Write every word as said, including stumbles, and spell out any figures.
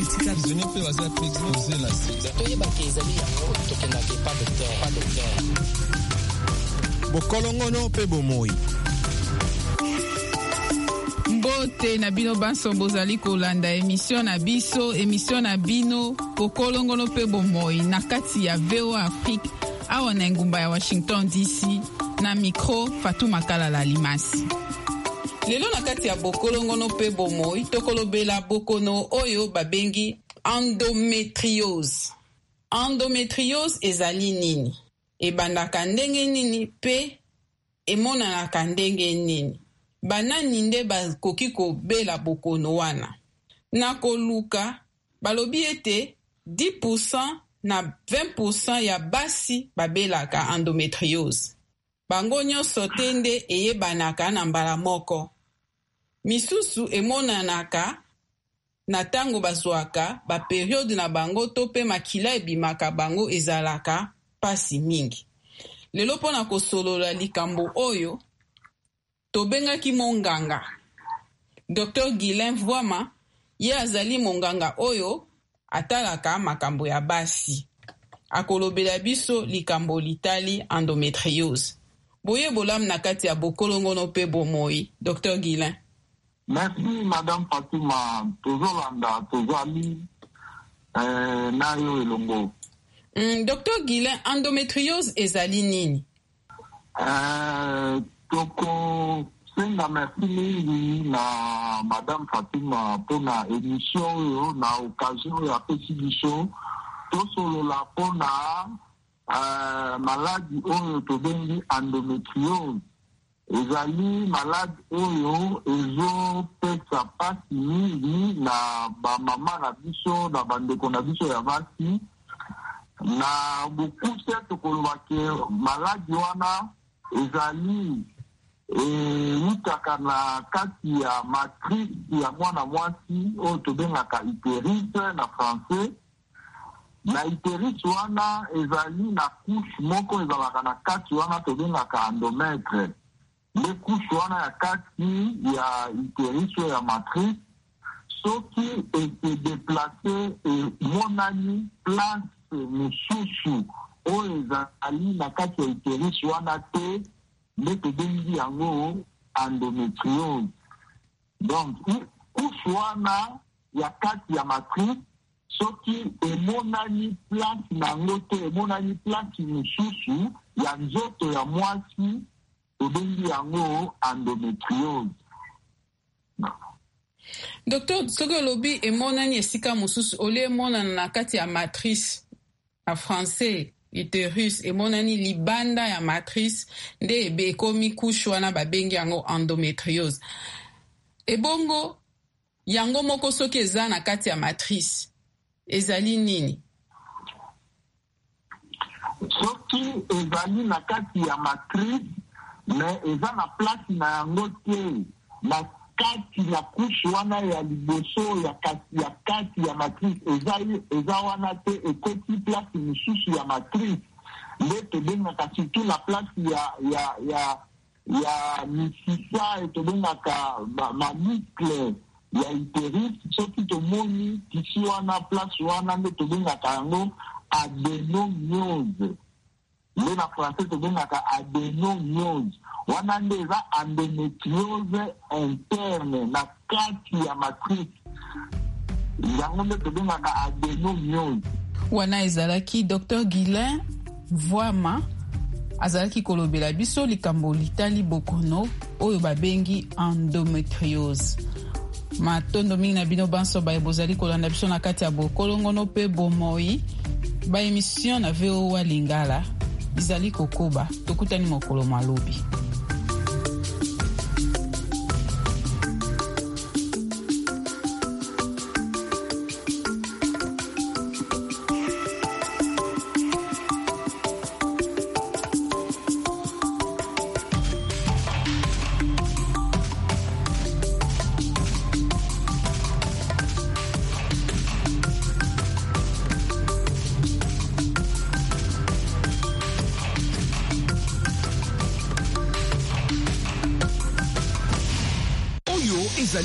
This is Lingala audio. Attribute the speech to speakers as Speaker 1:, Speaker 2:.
Speaker 1: etika
Speaker 2: prisonnier pe baza pe exposer la sida
Speaker 3: toyebaki ezali yango tokendaki pa docteur pa docteur
Speaker 1: bokolongono pe bomoi.
Speaker 4: Mbote na bino banso bozali kolanda emission na biso emission na bino bokolongono pe bomoi na kati ya V O A Afrique awa na ngumba ya Washington D C na micro Fatou Makala la Limasi. Lelo na kati ya bokolongono pe bomoi tokolobela bokono oyo babengi endometriose. Endometriose ezali nini? Ebandaka ndenge nini pe emonanaka ndenge nini? Banani nde bakoki kobela bokono wana. Na koluka balobi ete dix pour cent na vingt pour cent ya basi babelaka endometriose. Bango nyonso te nde eyebanaka na mbala moko. Misusu emonanaka na tango bazwaka ba periode na bango to pe makila ebimaka bango ezalaka pasi mingi. Lelo pona kosolola likambo oyo tobengaki monganga docteur Guilain Vuama, ye azali monganga oyo atalaka makambo ya basi. Akolobela biso likambo litali endometriose. Boye bolam na kati ya bokolongono pe bomoi. docteur Guilain.
Speaker 5: Merci Madame Fatima tozolanda tozali eh, nayo elongo.
Speaker 4: Mm, docteur Guilain, endometriose ezali nini?
Speaker 5: Eh, toko senga merci mingi na Madame Fatima pona émission oyo na occasion ya pesi biso tosolola pona uh, maladi oyo tobengi endometriose. Ezali maladi oyo ezopesa pasi mingi na bamama na biso na bandeko na biso ya basi. Na bokuse tokolobake maladi wana ezali eutaka na kati ya matrice ya mwana mwasi oyo tobengaka utérus na français. Na utérus wana ezali na couche moko ezalaka na kati wana tobengaka endomètre. Le couche wana ya kati ya utérus ya matrice soki ese déplacer emonani place mosusu oyo ezali na kati ya utérus wana te nde tobengi yango endometriose. Donc couche wana ya kati ya matrice soki emonani place nango te emonani place mosusu ya nzoto ya mwasi tobengi yango endometriose.
Speaker 4: Docteur, soki olobi emonani esika mosusu ole emonana na kati ya matrice en français utérus emonani libanda ya matrice nde ebe ekomi couche wana babengi yango endometriose. Ebongo yango moko soki eza na kati ya matrice ezali nini?
Speaker 5: Soki ezali na kati ya matrice mais eza na place na yango te na kati na couche wana ya liboso ya kati ya kati ya matrice eza eza wana te ekoti place mosusu ya matrice nde tobengaka surtout na place ya ya ya ya misisa tobengaka mamuscle ya utérus soki tomoni tisi wana place wana nde tobengaka yango adenomiose. Le na français tobengaka adenomiose. Wana nde eza endometriose interne na kati ya matrice. Yango nde tobengaka adenomiose.
Speaker 4: Wana ezalaki docteur Guilain Vuama azalaki kolobela biso likambo litali bokono oyo babengi endometriose. Matondo mingi na bino banso baye bozali kolanda biso na kati ya bokolongono pe bomoi ba emission na V O A Lingala izali kokoba tokutani mokolo malobi.